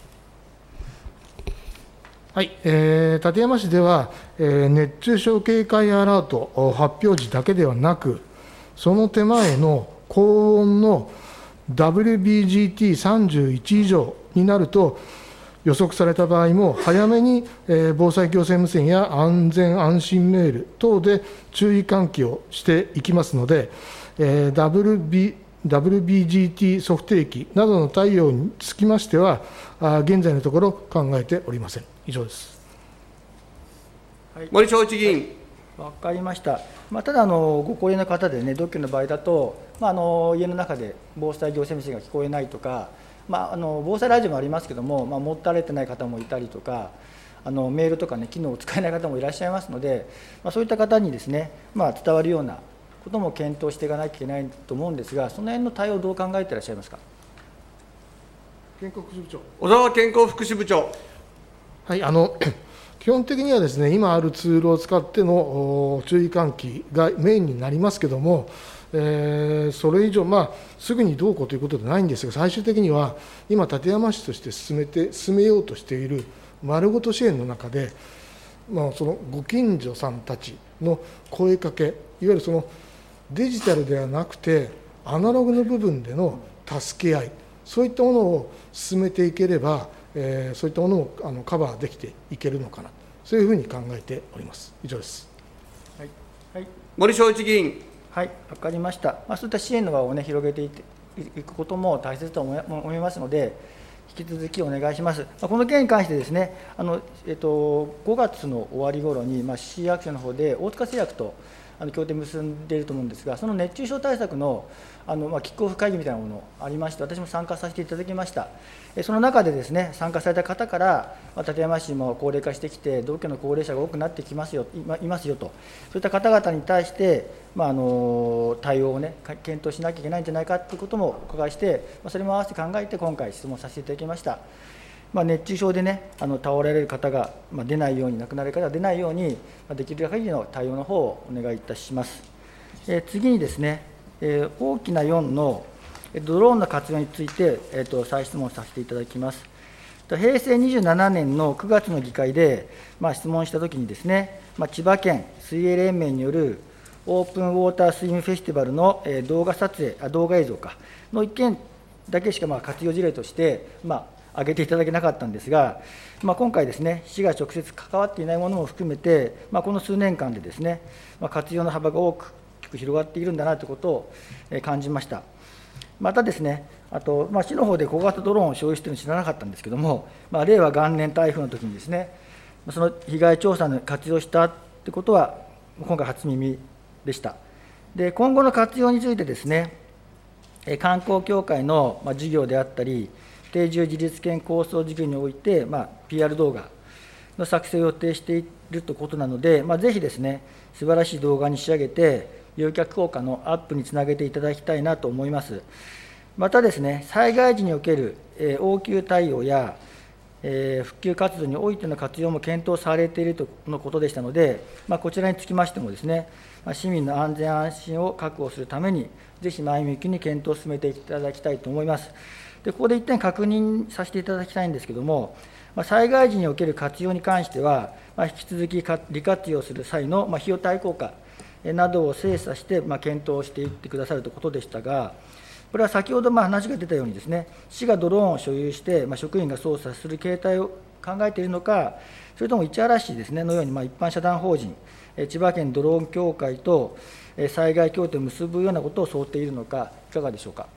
はい、えー、館山市では、えー、熱中症警戒アラート発表時だけではなく、その手前の高温の ダブリュービージーティーさんじゅういち 以上になると、予測された場合も、早めに、えー、防災行政無線や安全安心メール等で注意喚起をしていきますので、えー、ダブリュービーダブリュービージーティー 測定器などの対応につきましては、現在のところ考えておりません。以上です。 はい、森正一議員。 分かりました。まあ、ただあの、ご高齢の方でね、同居の場合だと、まあ、あの家の中で防災行政無線が聞こえないとか、まあ、あの防災ラジオもありますけども、まあ、持たれてない方もいたりとか、あのメールとかね、機能を使えない方もいらっしゃいますので、まあ、そういった方にですね、まあ、伝わるようなことも検討していかなきゃいけないと思うんですが、その辺の対応をどう考えていらっしゃいますか。 健康福祉部長。 小沢健康福祉部長。 はい、あの基本的にはですね、今あるツールを使っての注意喚起がメインになりますけれども、えー、それ以上、まあ、すぐにどうこうということではないんですが、最終的には、今、館山市として進めて進めようとしている丸ごと支援の中で、まあ、そのご近所さんたちの声かけ、いわゆるそのデジタルではなくて、アナログの部分での助け合い、そういったものを進めていければ、えー、そういったものをあのカバーできていけるのかな、そういうふうに考えております。以上です。 はいはい、 森正一議員。 はい、分かりました。まあ、そういった支援の輪を、ね、広げていっていくことも大切と思いますので、引き続きお願いします。まあ、この件に関してですね、あのえっと、ごがつの終わり頃に、まあ、市役所の方で大塚製薬とあの協定結んでいると思うんですが、その熱中症対策のあの、まあ、キックオフ会議みたいなものがありまして、私も参加させていただきました。その中でですね、参加された方から、まあ、館山市も高齢化してきて、同居の高齢者が多くなってきますよ、いますよと、そういった方々に対して、まあ、あの対応を、ね、検討しなきゃいけないんじゃないかということもお伺いして、まあ、それも合わせて考えて、今回、質問させていただきました。まあ、熱中症で、ね、あの倒れられる方が出ないように、亡くなる方が出ないように、できる限りの対応の方をお願いいたします。えー、次にですね、えー、大きなよんのドローンの活用について、えー、と再質問させていただきます。へいせいにじゅうななねんのくがつの議会で、まあ、質問したときにですね、まあ、千葉県水泳連盟によるオープンウォータースイムフェスティバルの動画撮影、あ動画映像かのいっけんだけしかまあ活用事例として、まあ、挙げていただけなかったんですが、まあ、今回ですね、市が直接関わっていないものも含めて、まあ、この数年間でですね、まあ、活用の幅が大きく広がっているんだなということを感じました。またですね、あと、まあ、市の方で小型ドローンを所有しているのを知らなかったんですけれども、まあ、令和元年台風の時にですね、その被害調査に活用したということは、今回初耳でした。で、今後の活用についてですね、観光協会の事業であったり、定住自立権構想事業において、まあ、ピーアール 動画の作成を予定しているということなので、まあ、ぜひですね、素晴らしい動画に仕上げて、誘客効果のアップにつなげていただきたいなと思います。またですね、災害時における、えー、応急対応や、えー、復旧活動においての活用も検討されているとのことでしたので、まあ、こちらにつきましてもですね、まあ、市民の安全安心を確保するために、ぜひ前向きに検討を進めていただきたいと思います。で、ここで一点確認させていただきたいんですけれども、まあ、災害時における活用に関しては、まあ、引き続き利活用する際の、まあ、費用対効果などを精査して、まあ、検討していってくださるということでしたが、これは先ほどまあ話が出たようにですね、市がドローンを所有して、まあ、職員が操作する形態を考えているのか、それとも市原市ですねのように、まあ、一般社団法人、千葉県ドローン協会と災害協定を結ぶようなことを想定いるのか、いかがでしょうか。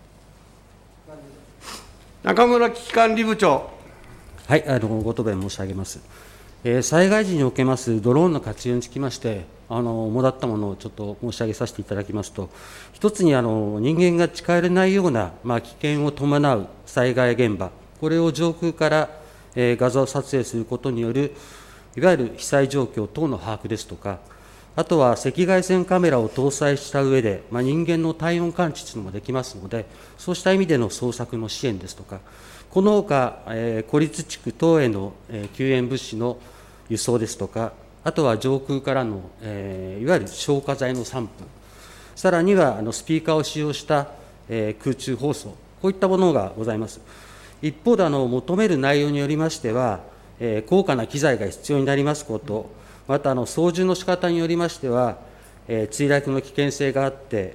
中村危機管理部長。 はい、あのご答弁申し上げます。えー、災害時におけますドローンの活用につきまして、あの主だったものをちょっと申し上げさせていただきますと、一つにあの人間が近寄れないような、まあ、危険を伴う災害現場、これを上空から、えー、画像撮影することによる、いわゆる被災状況等の把握ですとか、あとは赤外線カメラを搭載した上で、まあ、人間の体温感知というのもできますので、そうした意味での捜索の支援ですとか、このほか、えー、孤立地区等への、えー、救援物資の輸送ですとか、あとは上空からの、えー、いわゆる消火剤の散布、さらにはあのスピーカーを使用した、えー、空中放送、こういったものがございます。一方で、あの求める内容によりましては、えー、高価な機材が必要になりますこと、またあの操縦の仕方によりましては、えー、墜落の危険性があって、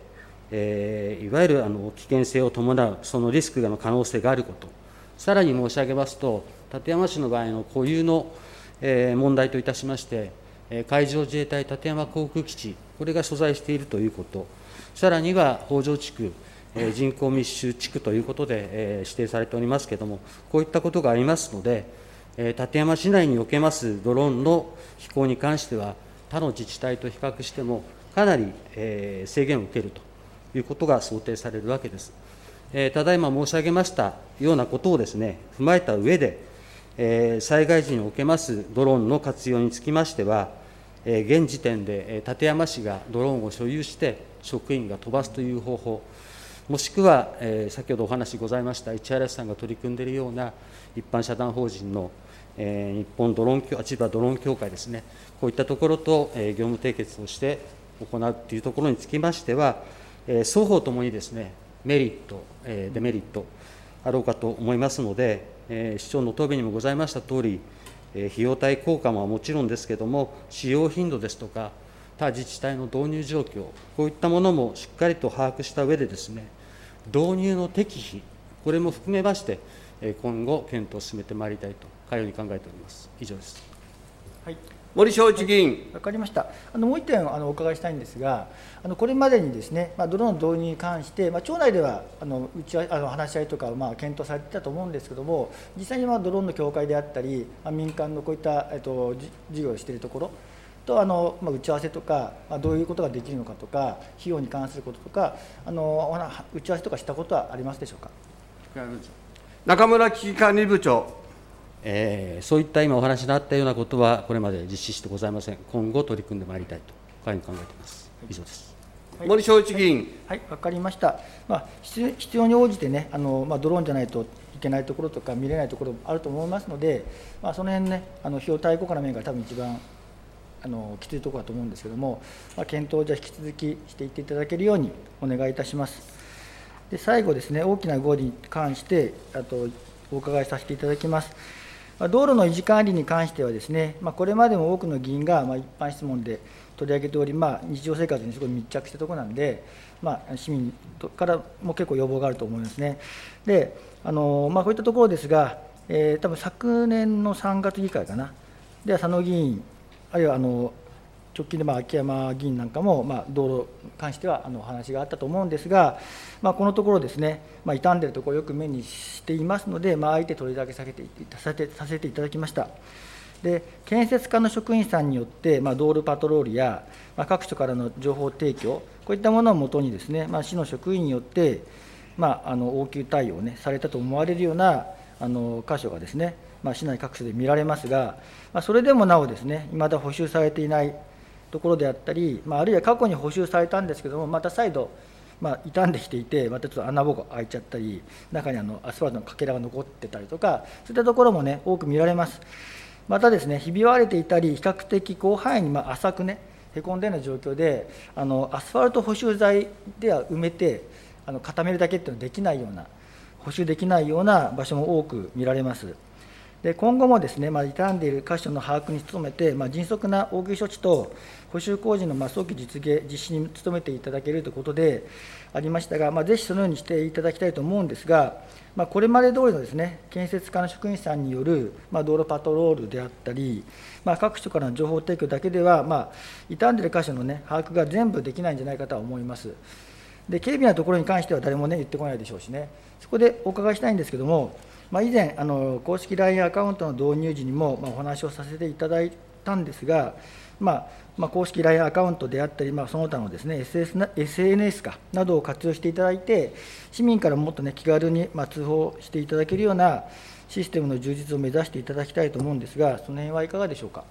えー、いわゆるあの危険性を伴う、そのリスクの可能性があること、さらに申し上げますと、館山市の場合の固有の、えー、問題といたしまして、海上自衛隊館山航空基地、これが所在しているということ、さらには北条地区、えー、人口密集地区ということで、えー、指定されておりますけれども、こういったことがありますので、えー、館山市内におけますドローンの飛行に関しては、他の自治体と比較しても、かなり、えー、制限を受けるということが想定されるわけです。えー、ただいま申し上げましたようなことをですね、踏まえた上で、えー、災害時におけますドローンの活用につきましては、えー、現時点で、えー、館山市がドローンを所有して、職員が飛ばすという方法、もしくは、えー、先ほどお話ございました、エイチアールエス さんが取り組んでいるような一般社団法人の、えー、日本ドローン協、千葉ドローン協会ですね、こういったところと、えー、業務締結をして行うというところにつきましては、えー、双方ともにですね、メリット、えー、デメリットあろうかと思いますので、えー、市長の答弁にもございましたとおり、えー、費用対効果ももちろんですけれども、使用頻度ですとか、他自治体の導入状況、こういったものもしっかりと把握した上でですね、導入の適否、これも含めまして、えー、今後、検討を進めてまいりたいと、かように考えております。以上です。 はい、 森正一議員。 わ、はい、かりました。あのもう一点あのお伺いしたいんですが、あのこれまでにですね、まあ、ドローン導入に関して、まあ、町内ではあのうちはあの話し合いとか、まあ、検討されていたと思うんですけれども、実際にはドローンの協会であったり、まあ、民間のこういった、えっと、事業をしているところとあの、まあ、打ち合わせとか、まあ、どういうことができるのかとか、費用に関することとか、あの打ち合わせとかしたことはありますでしょうか。 中村危機管理部長。 えー、そういった今お話のあったようなことは、これまで実施してございません。今後、取り組んでまいりたいと、このように考えています。以上です。 はい、 森正一議員。 はい、わかりました。まあ、必要に応じてね、あのまあ、ドローンじゃないといけないところとか、見れないところもあると思いますので、まあ、その辺ね、あの費用対効果の面が多分一番あのきついところだと思うんですけれども、まあ、検討をじゃ引き続きしていっていただけるようにお願いいたします。で最後ですね、大きな合理に関して、あとお伺いさせていただきます。道路の維持管理に関してはですね、まあ、これまでも多くの議員がまあ一般質問で取り上げており、まあ、日常生活にすごい密着したところなんで、まあ、市民からも結構要望があると思いますね。で、あのまあ、こういったところですが、えー、多分昨年のさんがつ議会かな、では佐野議員、あるいはあの直近でまあ秋山議員なんかも、まあ、道路に関してはあのお話があったと思うんですが、まあ、このところですね、まあ、傷んでいるところをよく目にしていますので、まあ、あえて取り上げさせてさせてさせていただきました。で建設課の職員さんによって、まあ、道路パトロールや、まあ、各所からの情報提供、こういったものをもとにですね、まあ、市の職員によって、まあ、あの応急対応を、ね、されたと思われるようなあの箇所がですね、まあ、市内各所で見られますが、まあ、それでもなおですね、いまだ補修されていないところであったり、まあ、あるいは過去に補修されたんですけども、また再度、まあ、傷んできていて、またちょっと穴ぼこ開いちゃったり、中にあのアスファルトのかけらが残ってたりとか、そういったところもね、多く見られます。またですね、ひび割れていたり、比較的広範囲にまあ浅くね、へこんでいる状況で、あのアスファルト補修剤では埋めて、あの固めるだけっていうのはできないような、補修できないような場所も多く見られます。で今後もですね、まあ、傷んでいる箇所の把握に努めて、まあ、迅速な応急処置と補修工事のまあ早期実現実施に努めていただけるということでありましたが、まあ、ぜひそのようにしていただきたいと思うんですが、まあ、これまで通りのですね、建設課の職員さんによるまあ道路パトロールであったり、まあ、各所からの情報提供だけでは、まあ、傷んでいる箇所の、ね、把握が全部できないんじゃないかとは思います。で軽微なところに関しては誰も、ね、言ってこないでしょうしね、そこでお伺いしたいんですけれども、まあ、以前あの、公式 ライン アカウントの導入時にも、まあ、お話をさせていただいたんですが、まあまあ、公式 ライン アカウントであったり、まあ、その他のですね、エスエヌエス かなどを活用していただいて、市民からもっと、ね、気軽にまあ通報していただけるようなシステムの充実を目指していただきたいと思うんですが、その辺はいかがでしょうか。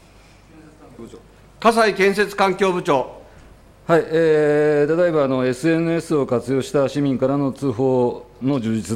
葛西建設環境部長。 はい、えー、ただいまあの エスエヌエス を活用した市民からの通報の充実と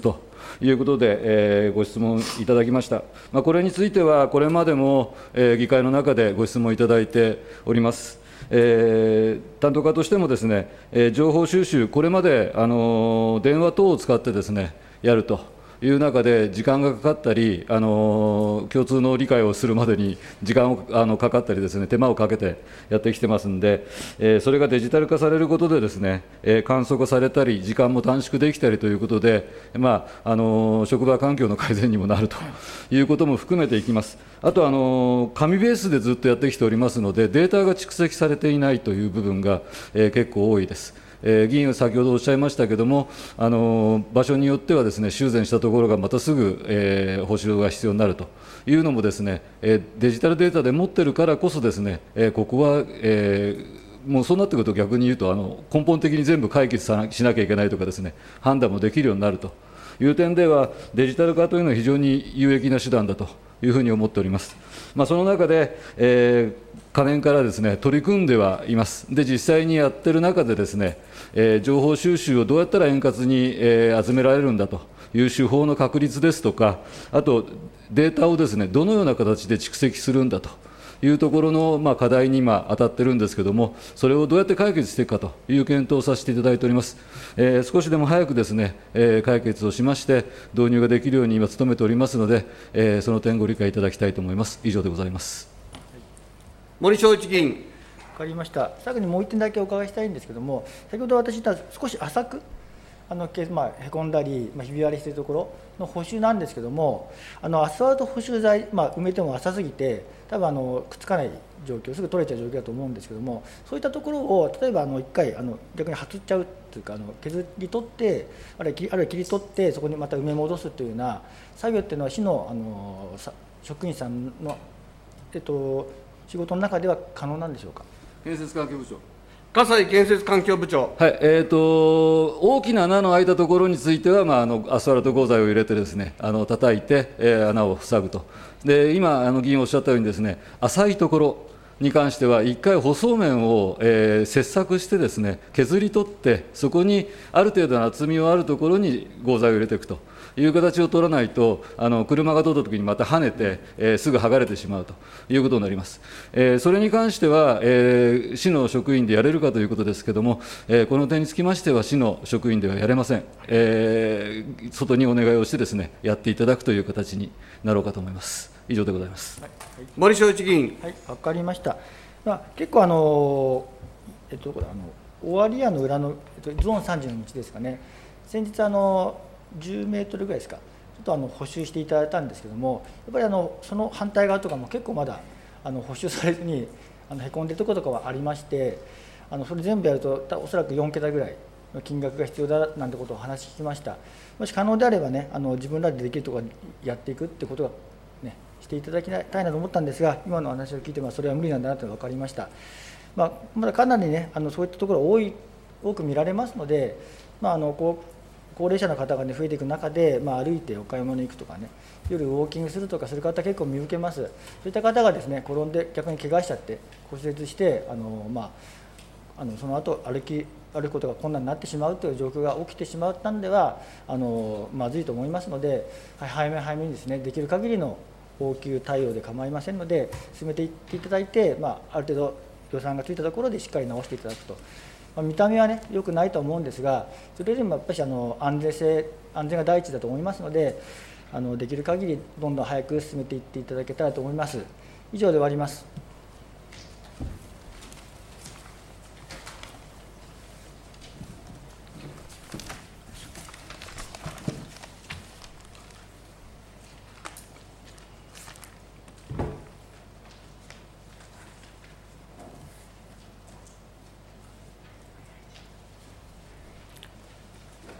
いうことで、えーご質問いただきました。まあ、これについては、これまでも、えー議会の中でご質問いただいております。えー担当課としてもですね、えー情報収集、これまで、あのー電話等を使ってですね、やるという中で、時間がかかったり、あの共通の理解をするまでに時間をあのかかったりですね、手間をかけてやってきてますんで、えーそれがデジタル化されることでですね、えー簡素化されたり、時間も短縮できたりということで、まああの職場環境の改善にもなるということも含めていきます。あと、あの紙ベースでずっとやってきておりますので、データが蓄積されていないという部分が、えー結構多いです。えー議員は先ほどおっしゃいましたけれども、あの場所によってはですね、修繕したところがまたすぐ、えー補修が必要になるというのもですね、えーデジタルデータで持ってるからこそですね、えーここは、えーもうそうなってくると、逆に言うと、あの根本的に全部解決さなしなきゃいけないとかですね、判断もできるようになるという点では、デジタル化というのは非常に有益な手段だというふうに思っております。まあ、その中で、えー可年からですね、取り組んではいます。で、実際にやってる中でですね、えー情報収集をどうやったら円滑に、えー集められるんだという手法の確立ですとか、あとデータをですね、どのような形で蓄積するんだというところの、まあ、課題に今当たってるんですけれども、それをどうやって解決していくかという検討をさせていただいております。えー少しでも早くですね、えー解決をしまして、導入ができるように今努めておりますので、えーその点ご理解いただきたいと思います。以上でございます。 森正一議員。 わかりました。最後にもう一点だけお伺いしたいんですけれども、先ほど私言った少し浅く、あのけまあ、へこんだり、まあ、ひび割れしているところの補修なんですけれども、あのアスファルト補修材、まあ、埋めても浅すぎて、多分あのくっつかない状況、すぐ取れちゃう状況だと思うんですけれども、そういったところを、例えばあのいっかいあの逆にはつっちゃうというか、あの削り取って、あるいは切りあるいは切り取って、そこにまた埋め戻すというような作業っていうのは、市のあのさ職員さんの、えっと、仕事の中では可能なんでしょうか。 建設環境部長。 葛西建設環境部長。 はい、えーと、大きな穴の開いたところについては、まあ、あのアスファルト合材を入れてですね、あの叩いて、えー穴を塞ぐと。で、今、あの議員おっしゃったようにですね、浅いところに関しては、一回舗装面を、えー切削してですね、削り取って、そこにある程度の厚みがあるところに合材を入れていくという形を取らないと、あの車が通ったときにまた跳ねて、えーすぐ剥がれてしまうということになります。えーそれに関しては、えー市の職員でやれるかということですけれども、えーこの点につきましては、市の職員ではやれません。えー外にお願いをしてですね、やっていただくという形になろうかと思います。以上でございます。 森正一議員。 はい、わかりました。まあ、結構あの、えっと、これあの尾張屋の裏の、えっと、ゾーンさんじの道ですかね、先日あの、じゅうメートルぐらいですか、ちょっとあの補修していただいたんですけれども、やっぱりあのその反対側とかも結構まだあの補修されずにあのへこんでるところとかはありまして、あのそれ全部やると、おそらくよんけたぐらいの金額が必要だなんてことをお話聞きました。もし可能であればね、あの自分らでできるところやっていくってことが、ね、していただきたいなと思ったんですが、今の話を聞いてもそれは無理なんだなというのが分かりました。まあ、まだかなりね、あのそういったところ多い多く見られますので、まあ、あのこう高齢者の方が、ね、増えていく中で、まあ、歩いてお買い物に行くとかね、夜ウォーキングするとかする方結構見受けます。そういった方がですね、転んで逆に怪我しちゃって骨折してあの、まあ、あのその後歩き歩くことが困難になってしまうという状況が起きてしまったんではあのまずいと思いますので、はい、早め早めにですね、できる限りの応急対応で構いませんので進めていっていただいて、まあ、ある程度予算がついたところでしっかり直していただくと。まあ、見た目はね良くないと思うんですが、それよりもやっぱりあの安全性安全が第一だと思いますので、あのできる限りどんどん早く進めていっていただけたらと思います。以上で終わります。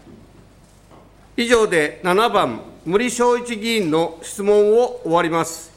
以上でななばん、森正一議員の質問を終わります。